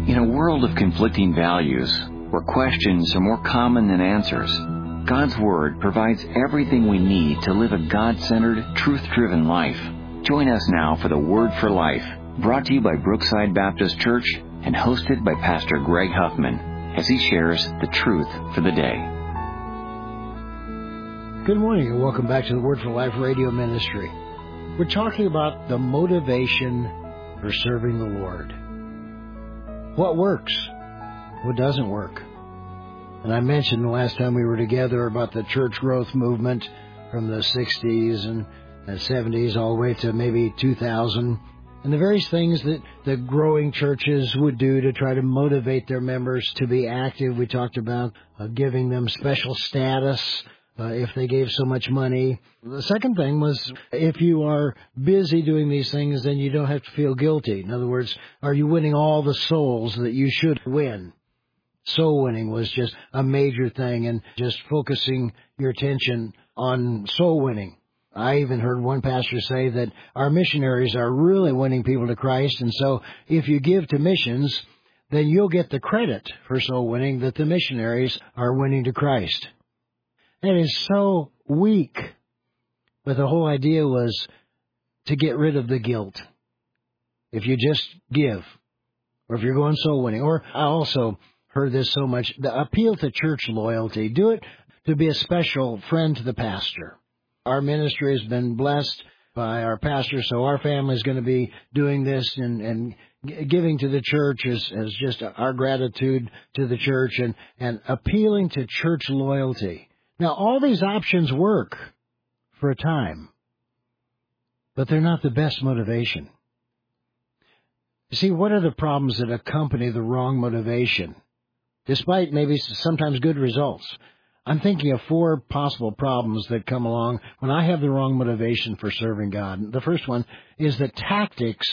In a world of conflicting values, where questions are more common than answers, God's Word provides everything we need to live a God-centered, truth-driven life. Join us now for the Word for Life, brought to you by Brookside Baptist Church and hosted by Pastor Greg Huffman, as he shares the truth for the day. Good morning and welcome back to the Word for Life radio ministry. We're talking about the motivation for serving the Lord. What works? What doesn't work? And I mentioned the last time we were together about the church growth movement from the 60s and 70s all the way to maybe 2000, and the various things that the growing churches would do to try to motivate their members to be active. We talked about giving them special status if they gave so much money. The second thing was, if you are busy doing these things, then you don't have to feel guilty. In other words, are you winning all the souls that you should win? Soul winning was just a major thing, and just focusing your attention on soul winning. I even heard one pastor say that our missionaries are really winning people to Christ, and so if you give to missions, then you'll get the credit for soul winning that the missionaries are winning to Christ. That is so weak. But the whole idea was to get rid of the guilt. If you just give, or if you're going soul winning, or I also heard this so much, the appeal to church loyalty. Do it to be a special friend to the pastor. Our ministry has been blessed by our pastor, so our family is going to be doing this and giving to the church as just our gratitude to the church and appealing to church loyalty. Now, all these options work for a time, but they're not the best motivation. You see, what are the problems that accompany the wrong motivation, despite maybe sometimes good results? I'm thinking of 4 possible problems that come along when I have the wrong motivation for serving God. The first one is that tactics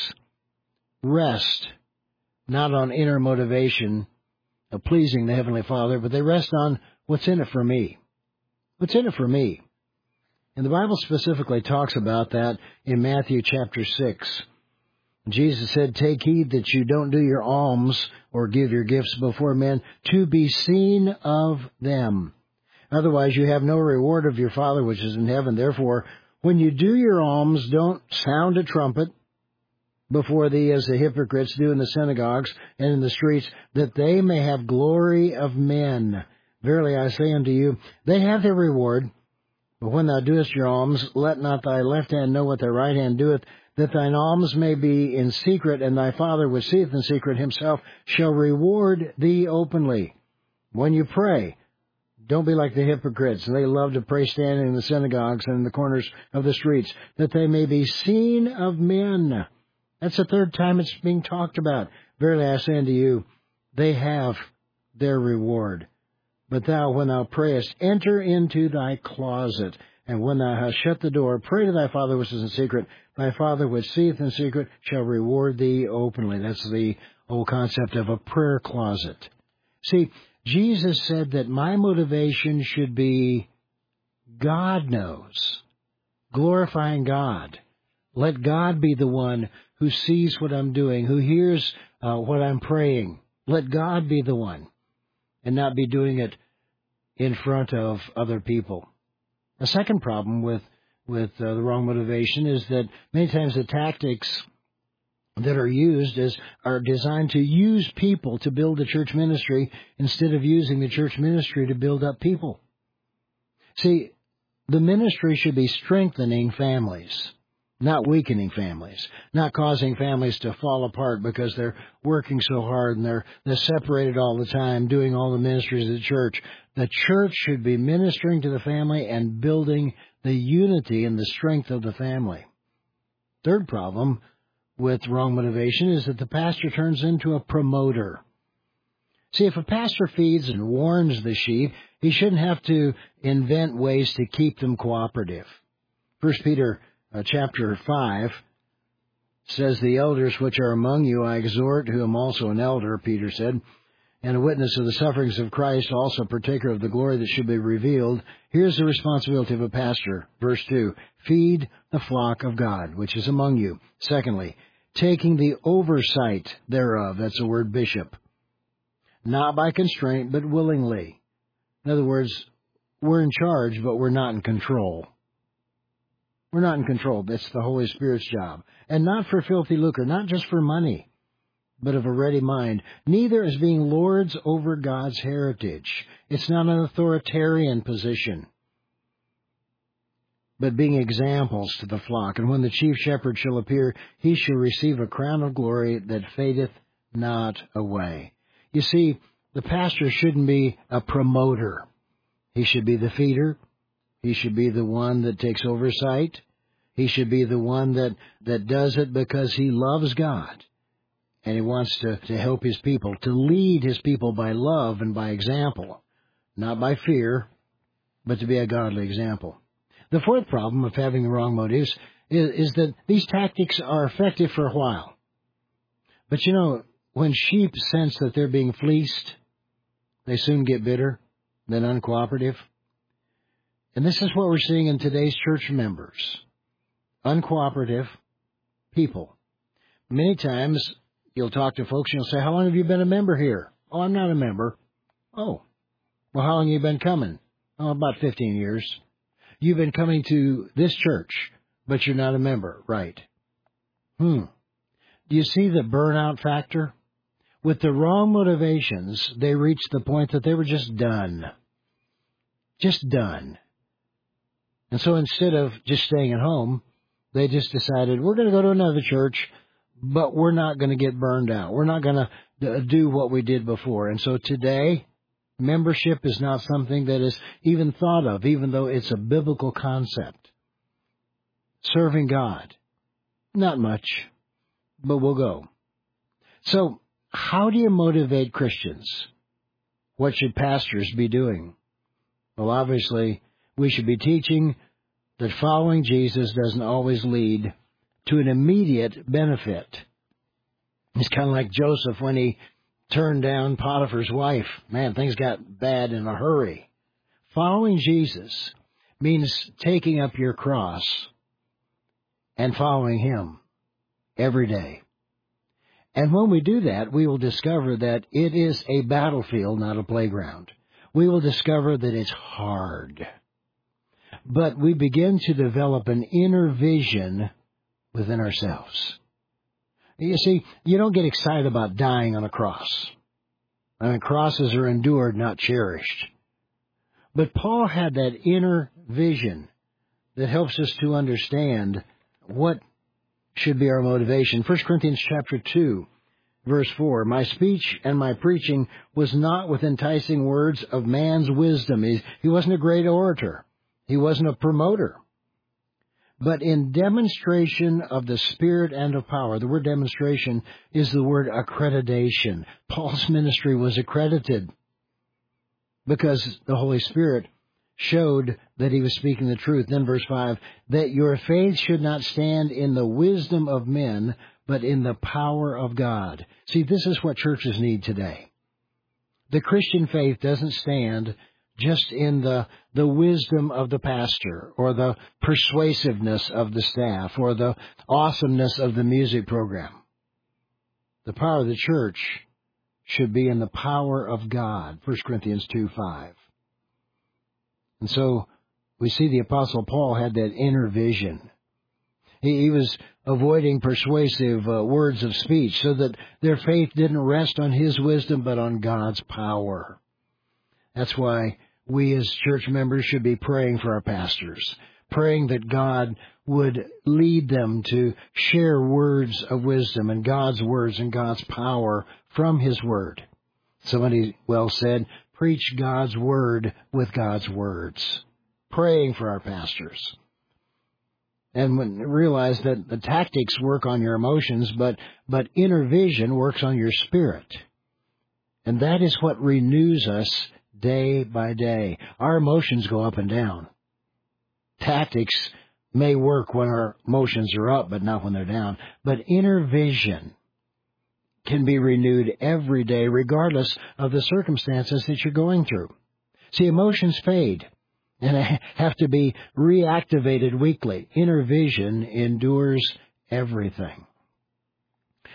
rest not on inner motivation of pleasing the Heavenly Father, but they rest on what's in it for me. What's in it for me? And the Bible specifically talks about that in Matthew chapter 6. Jesus said, "Take heed that you don't do your alms or give your gifts before men to be seen of them. Otherwise you have no reward of your Father which is in heaven. Therefore, when you do your alms, don't sound a trumpet before thee as the hypocrites do in the synagogues and in the streets, that they may have glory of men. Verily I say unto you, they have their reward. But when thou doest your alms, let not thy left hand know what thy right hand doeth, that thine alms may be in secret, and thy Father which seeth in secret himself shall reward thee openly." When you pray, don't be like the hypocrites. They love to pray standing in the synagogues and in the corners of the streets, that they may be seen of men. That's the third time it's being talked about. Verily I say unto you, they have their reward. But thou, when thou prayest, enter into thy closet, and when thou hast shut the door, pray to thy Father which is in secret. Thy Father which seeth in secret shall reward thee openly. That's the old concept of a prayer closet. See, Jesus said that my motivation should be God knows, glorifying God. Let God be the one who sees what I'm doing, who hears what I'm praying. Let God be the one, and not be doing it in front of other people. A second problem with the wrong motivation is that many times the tactics that are used are designed to use people to build the church ministry instead of using the church ministry to build up people. See, the ministry should be strengthening families, not weakening families, not causing families to fall apart because they're working so hard and they're separated all the time, doing all the ministries of the church. The church should be ministering to the family and building the unity and the strength of the family. Third problem with wrong motivation is that the pastor turns into a promoter. See, if a pastor feeds and warns the sheep, he shouldn't have to invent ways to keep them cooperative. 1 Peter chapter 5 says, "The elders which are among you I exhort, who am also an elder," Peter said, "and a witness of the sufferings of Christ, also partaker of the glory that should be revealed." Here's the responsibility of a pastor. Verse 2, "Feed the flock of God, which is among you. Secondly, taking the oversight thereof. That's the word bishop. Not by constraint, but willingly. In other words, we're in charge, but we're not in control. We're not in control. That's the Holy Spirit's job. And not for filthy lucre, not just for money, but of a ready mind. Neither as being lords over God's heritage. It's not an authoritarian position, but being examples to the flock. And when the chief shepherd shall appear, he shall receive a crown of glory that fadeth not away. You see, the pastor shouldn't be a promoter. He should be the feeder. He should be the one that takes oversight. He should be the one that does it because he loves God. And he wants to help his people, to lead his people by love and by example. Not by fear, but to be a godly example. The fourth problem of having the wrong motives is that these tactics are effective for a while. But you know, when sheep sense that they're being fleeced, they soon get bitter, then uncooperative. And this is what we're seeing in today's church members. Uncooperative people. Many times you'll talk to folks and you'll say, how long have you been a member here? Oh, I'm not a member. Oh, well, how long have you been coming? Oh, about 15 years. You've been coming to this church, but you're not a member. Right. Do you see the burnout factor? With the wrong motivations, they reached the point that they were just done. Just done. And so instead of just staying at home, they just decided, we're going to go to another church, but we're not going to get burned out. We're not going to do what we did before. And so today, membership is not something that is even thought of, even though it's a biblical concept. Serving God, not much, but we'll go. So, how do you motivate Christians? What should pastors be doing? Well, obviously, we should be teaching that following Jesus doesn't always lead to an immediate benefit. It's kind of like Joseph when he turned down Potiphar's wife. Man, things got bad in a hurry. Following Jesus means taking up your cross and following him every day. And when we do that, we will discover that it is a battlefield, not a playground. We will discover that it's hard. But we begin to develop an inner vision within ourselves. You see, you don't get excited about dying on a cross. I mean, crosses are endured, not cherished. But Paul had that inner vision that helps us to understand what should be our motivation. 1 Corinthians chapter 2, verse 4, my speech and my preaching was not with enticing words of man's wisdom. He wasn't a great orator. He wasn't a promoter. But in demonstration of the Spirit and of power. The word demonstration is the word accreditation. Paul's ministry was accredited because the Holy Spirit showed that he was speaking the truth. Then verse 5, that your faith should not stand in the wisdom of men, but in the power of God. See, this is what churches need today. The Christian faith doesn't stand just in the wisdom of the pastor or the persuasiveness of the staff or the awesomeness of the music program. The power of the church should be in the power of God. 1 Corinthians 2:5. And so we see the Apostle Paul had that inner vision. He was avoiding persuasive words of speech so that their faith didn't rest on his wisdom but on God's power. That's why we as church members should be praying for our pastors, praying that God would lead them to share words of wisdom and God's words and God's power from his word. Somebody well said, preach God's word with God's words. Praying for our pastors. And when realize that the tactics work on your emotions, but inner vision works on your spirit. And that is what renews us day by day. Our emotions go up and down. Tactics may work when our emotions are up, but not when they're down. But inner vision can be renewed every day, regardless of the circumstances that you're going through. See, emotions fade and have to be reactivated weekly. Inner vision endures everything.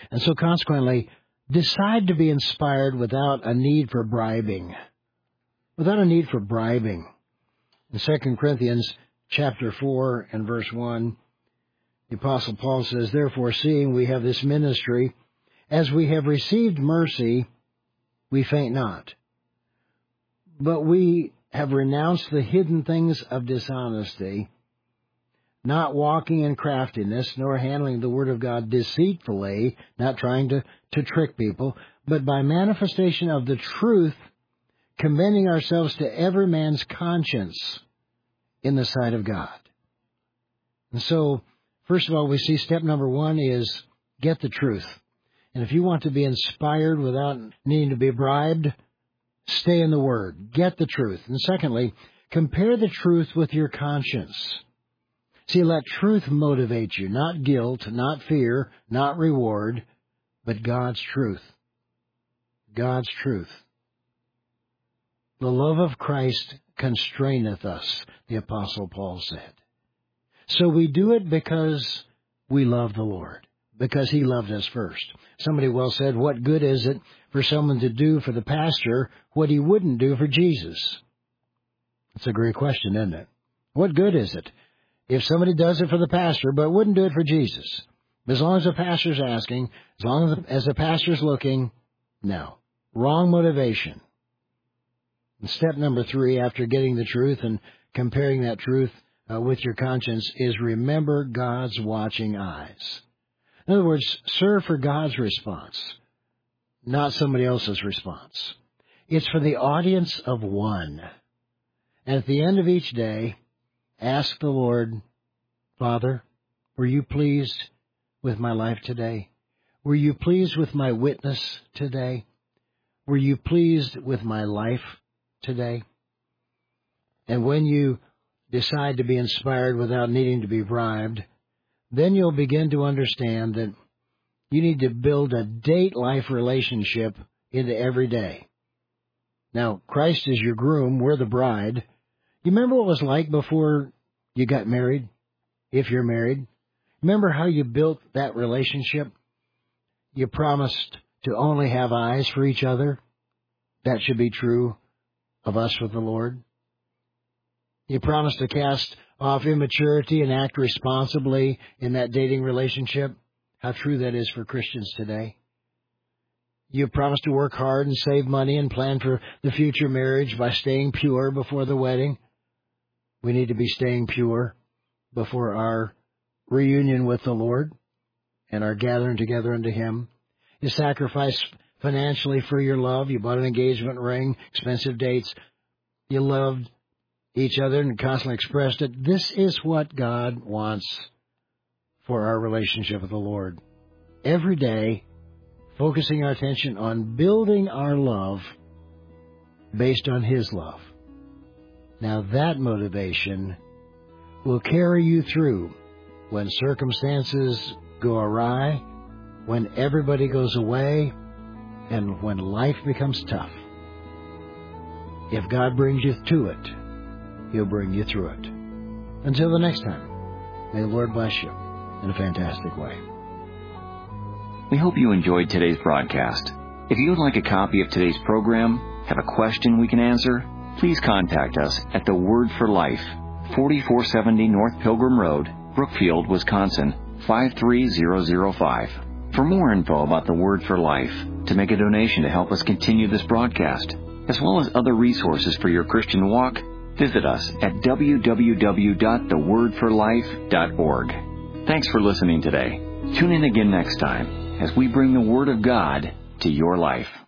And so consequently, decide to be inspired without a need for bribing. Without a need for bribing. In 2 Corinthians chapter 4 and verse 1, the Apostle Paul says, "Therefore, seeing we have this ministry, as we have received mercy, we faint not. But we have renounced the hidden things of dishonesty, not walking in craftiness, nor handling the word of God deceitfully," not trying to trick people, "but by manifestation of the truth, commending ourselves to every man's conscience in the sight of God." And so, first of all, we see step number one is get the truth. And if you want to be inspired without needing to be bribed, stay in the Word. Get the truth. And secondly, compare the truth with your conscience. See, let truth motivate you, not guilt, not fear, not reward, but God's truth. God's truth. "The love of Christ constraineth us," the Apostle Paul said. So we do it because we love the Lord, because He loved us first. Somebody well said, what good is it for someone to do for the pastor what he wouldn't do for Jesus? It's a great question, isn't it? What good is it if somebody does it for the pastor but wouldn't do it for Jesus? As long as the pastor's asking, as long as the pastor's looking, no. Wrong motivation. And step number 3, after getting the truth and comparing that truth with your conscience, is remember God's watching eyes. In other words, serve for God's response, not somebody else's response. It's for the audience of one. And at the end of each day, ask the Lord, "Father, were you pleased with my life today? Were you pleased with my witness today? Were you pleased with my life today?" And when you decide to be inspired without needing to be bribed, then you'll begin to understand that you need to build a date-life relationship into every day. Now, Christ is your groom, we're the bride. You remember what it was like before you got married, if you're married? Remember how you built that relationship? You promised to only have eyes for each other. That should be true of us with the Lord. You promised to cast off immaturity and act responsibly in that dating relationship. How true that is for Christians today. You promised to work hard and save money and plan for the future marriage by staying pure before the wedding. We need to be staying pure before our reunion with the Lord and our gathering together unto Him. You sacrificed financially for your love. You bought an engagement ring, expensive dates. You loved each other and constantly expressed it. This is what God wants for our relationship with the Lord. Every day, focusing our attention on building our love based on His love. Now that motivation will carry you through when circumstances go awry, when everybody goes away, and when life becomes tough. If God brings you to it, He'll bring you through it. Until the next time, may the Lord bless you in a fantastic way. We hope you enjoyed today's broadcast. If you would like a copy of today's program, have a question we can answer, please contact us at The Word for Life, 4470 North Pilgrim Road, Brookfield, Wisconsin, 53005. For more info about The Word for Life, to make a donation to help us continue this broadcast, as well as other resources for your Christian walk, visit us at www.thewordforlife.org. Thanks for listening today. Tune in again next time as we bring the Word of God to your life.